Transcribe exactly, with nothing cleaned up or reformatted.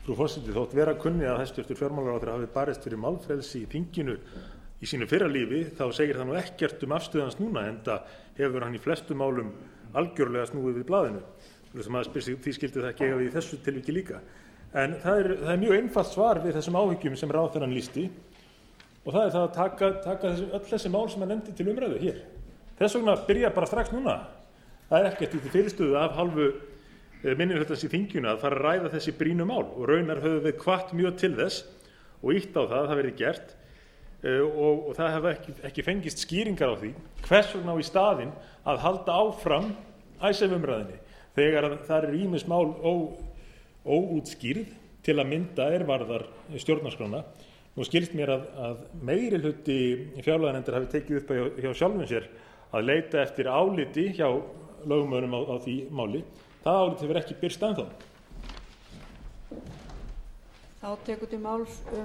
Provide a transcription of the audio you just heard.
frú forseti, þótt vera kunni að hæstvirtur fjármálaráðherra hafi barist fyrir málfrelsi í þinginu í sínu fyrra lífi, þá segir það nú ekkert um afstöðu hans núna, enda hefur hann í flestum málum algjörlega snúið við blaðinu. Maður spyr sig, því skyldi það ekki eiga við í þessu tilviki líka. En það er, það er mjög einfalt svar við þessum áhyggjum sem ráðherrann lýsti, og það er það að taka, taka þessi, öll þessi mál sem hann nefndi til umræðu hér. Þess vegna byrja bara strax núna. Það er ekkert í til fyrirstöðu af hálfu minnihlutans í þinginu að fara að ræða þessi brýnu mál, og raunar höfum við hvatt mjög til þess og ýtt á það að það verði gert, og, og það hefur ekki, ekki fengist skýringar á því hvers vegna á í staðinn að halda áfram Icesave umræðunni þegar það er ýmis mál ó, óútskýrð, til að mynda er varðar stjórnarskrána. Nú skilst mér að, að meiri hluti fjárlaganefndar hafi tekið upp hjá, hjá sjálfum sér að leita eftir áliti hjá lögmönnum á, á því máli. Það álit hefur ekki birst ennþá. Þá tekur til máls